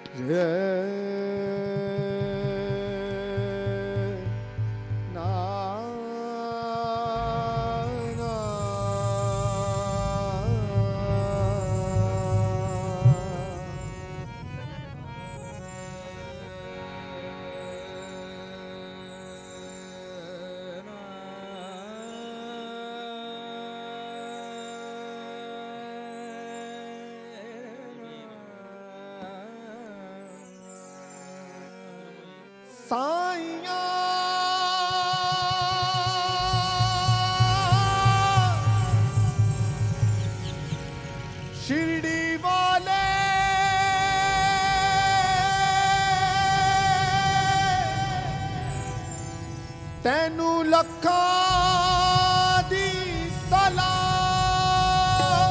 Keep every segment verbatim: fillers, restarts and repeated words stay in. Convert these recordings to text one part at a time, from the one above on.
साइया शिरडी वाले तैनू लखा दी सलाम।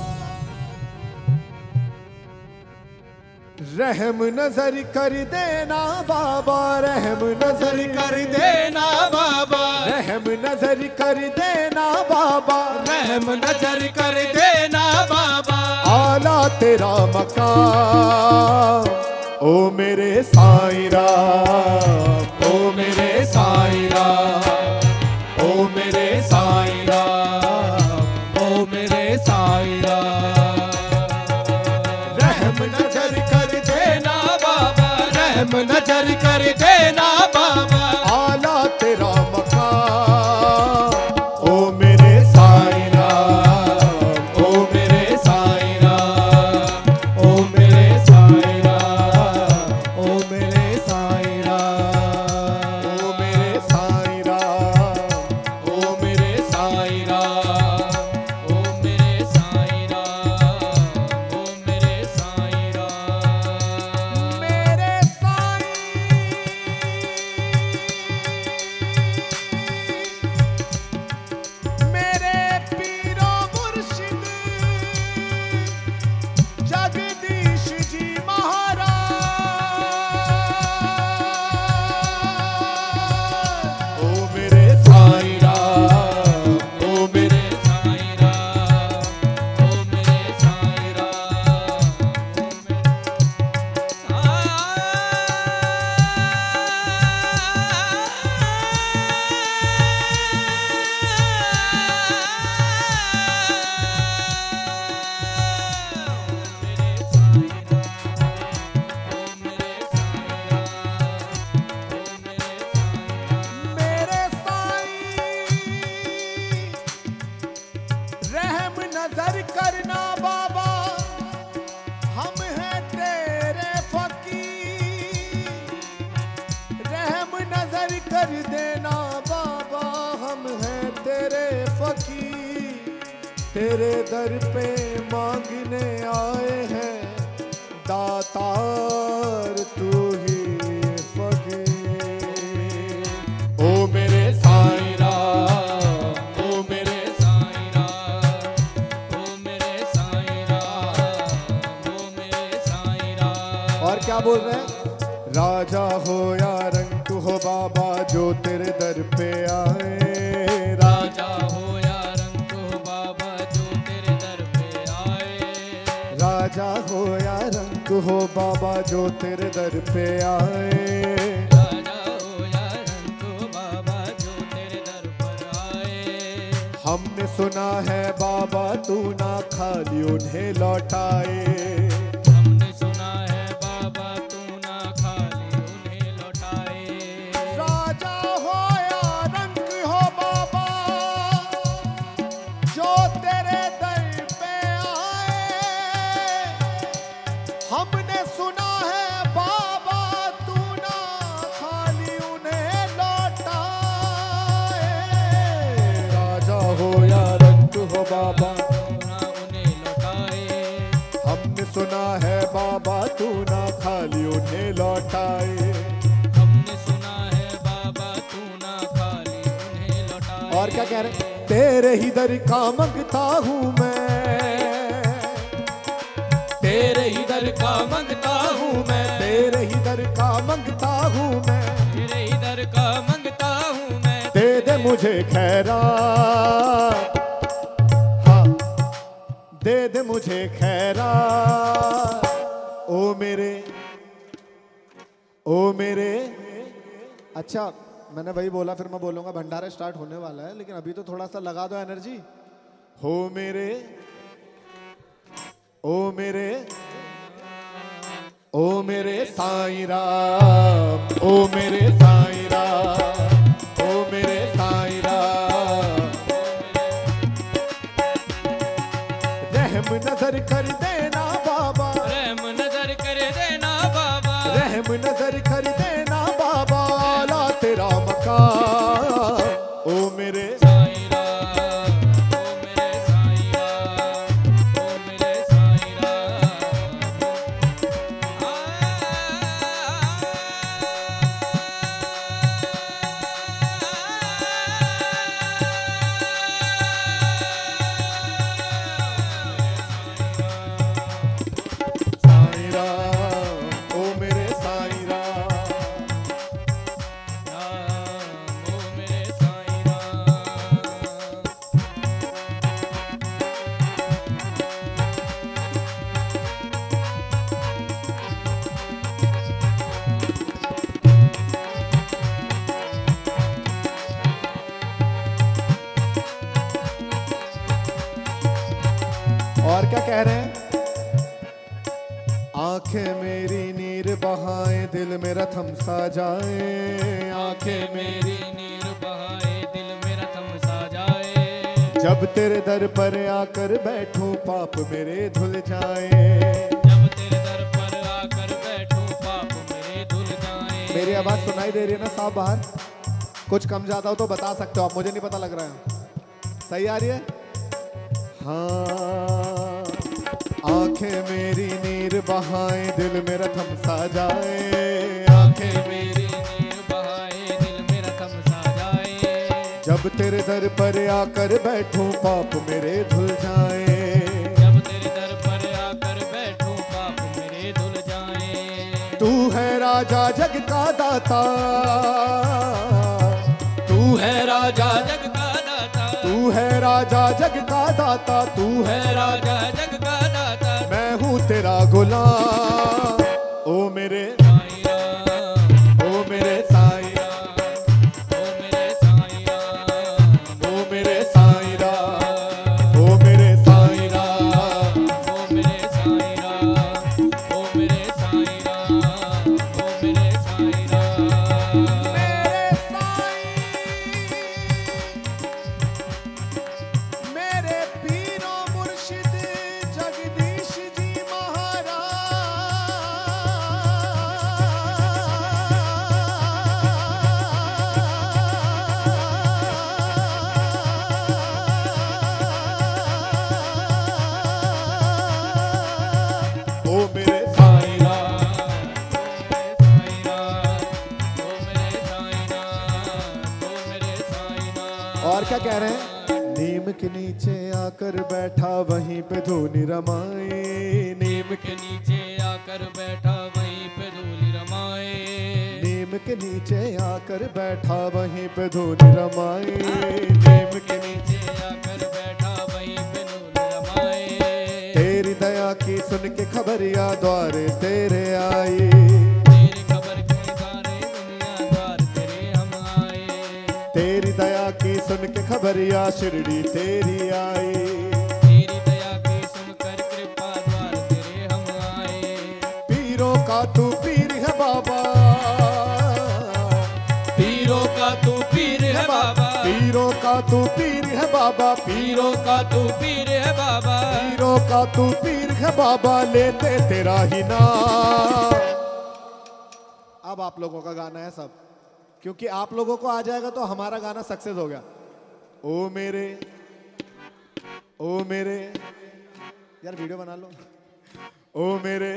रहम नजर कर देना बाबा, रहम नजर कर देना बाबा, रहम नजर कर देना बाबा, रहम नजर कर देना बाबा। आला तेरा मकाम ओ मेरे साईं राम, ओ मेरे साईं राम, ओ मेरे साईं राम, ओ मेरे साईं राम। रहम नजर कर देना बाबा, रहम नजर कर देना बाबा। आला तेरा मकाम ओ मेरे साईं राम, ओ मेरे साईं राम, ओ मेरे साईं राम, ओ मेरे साईं राम, ओ मेरे साईं राम, ओ मेरे साईं राम, ओ मेरे साईं राम, ओ मेरे साईं राम। मेरे साईं मेरे पीरो मुर्शिद जगदीश जी महाराज। ओ मेरे साईं राम, ओ मेरे साईं राम, ओ मेरे साईं राम, ओ मेरे साईं रहम नजर करना बाबा, हम हैं तेरे फकीर। रहम नजर कर देना बाबा, हम हैं तेरे फकीर। तेरे दर पे मांगने आए हैं दातार, तू ही फकीर। ओ मेरे साईं राम, ओ मेरे साईं राम, ओ मेरे साईं राम, ओ मेरे साईं राम। और क्या बोल रहे हैं? राजा हो या रंक हो बाबा जो तेरे दर पे आए, राजा हो या रंग हो बाबा जो तेरे दर पे आए। राजा हो या रंक हो बाबा जो तेरे दर पे आए। राजा हो या रंग हो बाबा जो तेरे दर पर आए। हमने सुना है बाबा तू ना खाली उन्हें लौटाए। हमने सुना है बाबा तू ना खाली उन्हें लौटाए। राजा हो या रंक हो बाबा जो तेरे दर पे आए। हमने सुना है बाबा तू ना खाली उन्हें लौटाए। राजा हो या रंक हो बाबा ना उन्हें लौटाए। हमने सुना है बाबा तू ना खाली उन्हें लौटाए। हमने सुना है बाबा तू ना खाली उन्हें लौटाए। और क्या कह रहे? तेरे ही दर का मंगता हूँ मैं, तेरे ही दर का मंगता हूँ मैं, तेरे ही दर का मंगता हूँ मैं। तेरे ही दर का मंगता हूँ मैं। दे दे मुझे खैरात, हाँ दे दे मुझे खैरात। ओ मेरे ओ मेरे, अच्छा मैंने वही बोला, फिर मैं बोलूंगा भंडारा स्टार्ट होने वाला है, लेकिन अभी तो थोड़ा सा लगा दो एनर्जी। हो मेरे, ओ मेरे, ओ मेरे साईं राम, ओ मेरे साईं राम, ओ मेरे साईं राम, रहम नजर कर देना बाबा, रहम नजर कर देना बाबा, रहम नजर कर देना बाबा, ला तेरा मकान, ओ मेरे साईं राम, ओ मेरे साईं राम, ओ मेरे साईं राम। साईं राम, ओ मेरे साईं राम, राम, ओ मेरे साईं राम। और क्या कह रहे हैं? आंखें मेरी नीर बहाए, दिल मेरा थमसा जाए, आंखें मेरी नीर बहाए, दिल मेरा थमसा जाए। जब तेरे दर पर आकर बैठूं, पाप मेरे धुल जाए। जब तेरे दर पर आकर बैठूं, पाप मेरे धुल जाए। मेरी आवाज सुनाई दे रही है ना साहब बाहर? कुछ कम ज्यादा हो तो बता सकते हो आप, मुझे नहीं पता लग रहा है। सही आ रही है? हाँ, आंखें मेरी नीर बहाए, दिल मेरा थमसा जाए, आंखें आंखें मेरी नीर बहाए, दिल मेरा थमसा जाए। जब तेरे दर पर आकर बैठूं, पाप मेरे धुल जाए। जब तेरे दर पर आकर बैठूं, पाप मेरे धुल जाए। तू है राजा जग का दाता, तू है है राजा जग का दाता, तू है राजा जग का दाता, तू है है राजा जग का दाता। मैं हूँ तेरा गुलाम, ओ मेरे साईं राम, ओ मेरे साईं, ओ मेरे साईं राम, ओ मेरे साईं राम, ओ मेरे साईं राम, ओ मेरे साईं राम, ओ मेरे साईं राम, ओ मेरे साईं राम। मेरे साईं, मेरे पीरो मुर्शिद जगदीश जी महाराज, ओ मेरे साईं राम, साईं राम, ओ मेरे साईं राम, ओ मेरे साईं राम। और क्या कह रहे हैं? नीम के नीचे आकर बैठा, वहीं पे धूनी रमाए, नीम के नीचे आकर बैठा, वहीं पे धूल रमाए। नीम के नीचे आकर बैठा, वहीं पे धूनी रमाए, नीम के नीचे नीचे आकर बैठा, वहीं पे धूल रमाए। तेरी दया की सुन के खबरिया द्वारे तेरे आई, तेरी खबर के सारे दुनिया द्वार तेरे हम आए। तेरी दया की सुन के खबरिया शिरडी तेरी आई। तेरी दया की सुनकर कृपा द्वार तेरे हम आए। पीरों का तू पीर है बाबा, पीरों का तू पीर है बाबा, पीरों का तू पीर है बाबा, पीरों का तू पीर है बाबा। पीरों का तू पीर है बाबा, लेते तेरा ही नाम। अब आप लोगों का गाना है सब, क्योंकि आप लोगों को आ जाएगा तो हमारा गाना सक्सेस हो गया। ओ मेरे, ओ मेरे, यार वीडियो बना लो। ओ मेरे,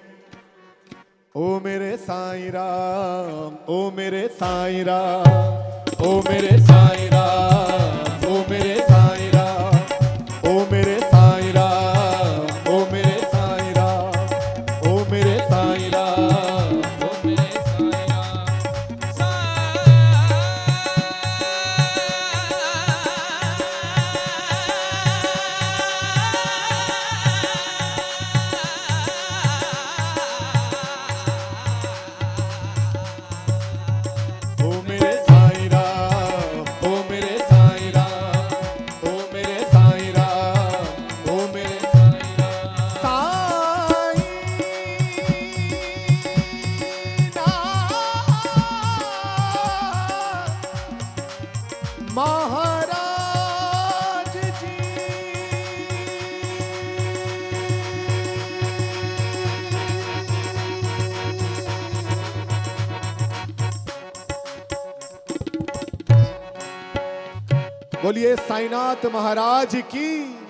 ओ मेरे साईं राम, ओ मेरे साईं राम, ओ मेरे साईं राम, ओ मेरे साईं राम, ओ मेरे साईं राम, ओ मेरे साईं राम, ओ मेरे साईं राम, ओ मेरे साईं राम। सा बोलिए साईनाथ महाराज की।